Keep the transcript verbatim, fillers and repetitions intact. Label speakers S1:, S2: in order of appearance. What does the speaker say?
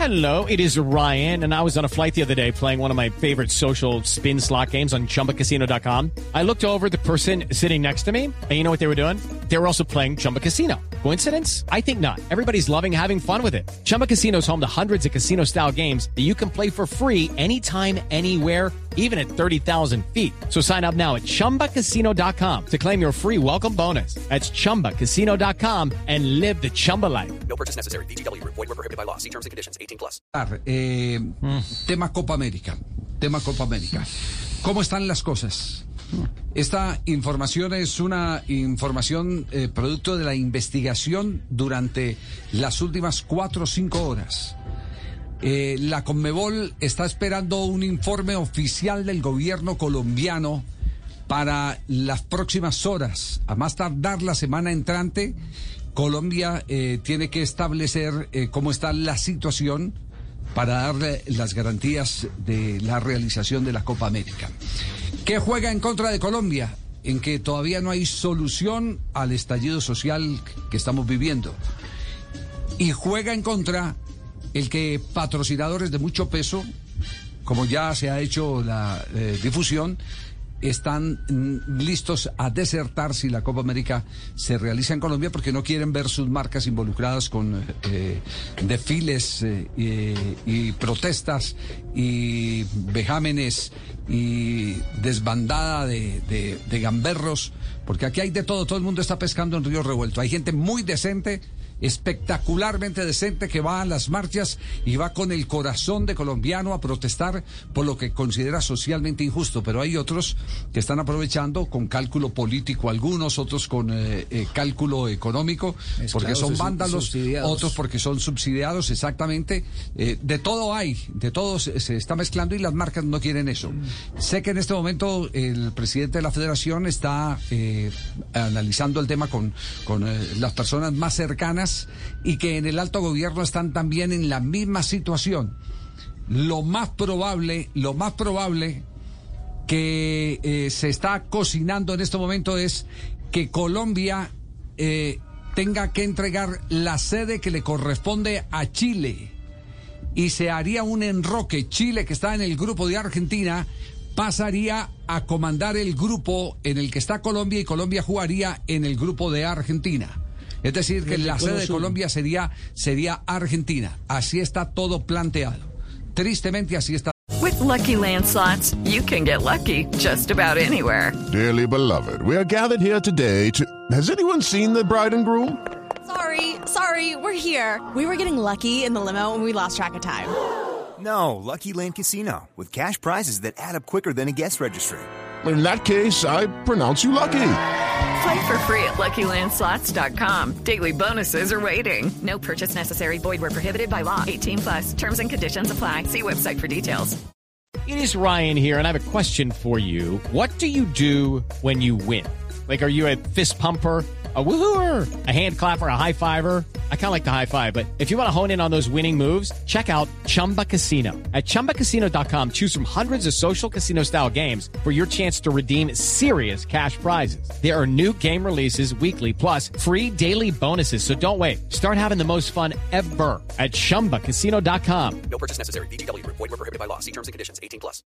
S1: Hello, it is Ryan, and I was on a flight the other day playing one of my favorite social spin slot games on Chumba Casino dot com. I looked over at the person sitting next to me, and you know what they were doing? They were also playing Chumba Casino. Coincidence? I think not. Everybody's loving having fun with it. Chumba Casino is home to hundreds of casino-style games that you can play for free anytime, anywhere, even at thirty thousand feet. So sign up now at Chumba Casino dot com to claim your free welcome bonus. That's Chumba Casino dot com and live the Chumba life.
S2: No purchase necessary. V G W. Void where prohibited by law. See terms and conditions. eighteen plus.
S3: Eh, mm. Tema Copa América. Tema Copa América. ¿Cómo están las cosas? Esta información es una información eh, producto de la investigación durante las últimas cuatro o cinco horas. Eh, la Conmebol está esperando un informe oficial del gobierno colombiano para las próximas horas. A más tardar la semana entrante, Colombia eh, tiene que establecer eh, cómo está la situación para darle las garantías de la realización de la Copa América. ¿Qué juega en contra de Colombia? En que todavía no hay solución al estallido social que estamos viviendo. Y juega en contra el que patrocinadores de mucho peso, como ya se ha hecho la eh, difusión, están mm, listos a desertar si la Copa América se realiza en Colombia porque no quieren ver sus marcas involucradas con eh, desfiles eh, y, y protestas y vejámenes y desbandada de, de, de gamberros, porque aquí hay de todo, todo el mundo está pescando en río revuelto. Hay gente muy decente, espectacularmente decente, que va a las marchas y va con el corazón de colombiano a protestar por lo que considera socialmente injusto, pero hay otros que están aprovechando con cálculo político, algunos, otros con eh, eh, cálculo económico, Mezclados, porque son vándalos, subsidiados. Otros porque son subsidiados, exactamente. Eh, de todo hay, de todo se, se está mezclando y las marcas no quieren eso. Mm. Sé que en este momento el presidente de la Federación está eh, analizando el tema con, con eh, las personas más cercanas y que en el alto gobierno están también en la misma situación. Lo más probable, lo más probable que eh, se está cocinando en este momento es que Colombia eh, tenga que entregar la sede que le corresponde a Chile y se haría un enroque. Chile, que está en el grupo de Argentina, pasaría a comandar el grupo en el que está Colombia y Colombia jugaría en el grupo de Argentina. Es decir, que la sede de Colombia sería, sería Argentina. Así está todo planteado. Tristemente así está.
S4: With Lucky Land Slots, you can get lucky just about anywhere.
S5: Dearly beloved, we are gathered here today to... Has anyone seen the bride and groom?
S6: Sorry, sorry, we're here. We were getting lucky in the limo and we lost track of time.
S7: No, Lucky Land Casino, with cash prizes that add up quicker than a guest registry.
S5: In that case, I pronounce you lucky.
S4: Play for free at Lucky Land Slots dot com. Daily bonuses are waiting. No purchase necessary. Void where prohibited by law. eighteen plus. Terms and conditions apply. See website for details.
S1: It is Ryan here, and I have a question for you. What do you do when you win? Like, are you a fist pumper, a woohooer, a hand clapper, a high fiver? I kind of like the high five, but if you want to hone in on those winning moves, check out Chumba Casino. At Chumba Casino dot com, choose from hundreds of social casino-style games for your chance to redeem serious cash prizes. There are new game releases weekly, plus free daily bonuses, so don't wait. Start having the most fun ever at Chumba Casino dot com.
S2: No purchase necessary. V G W. Void where prohibited by law. See terms and conditions. eighteen plus.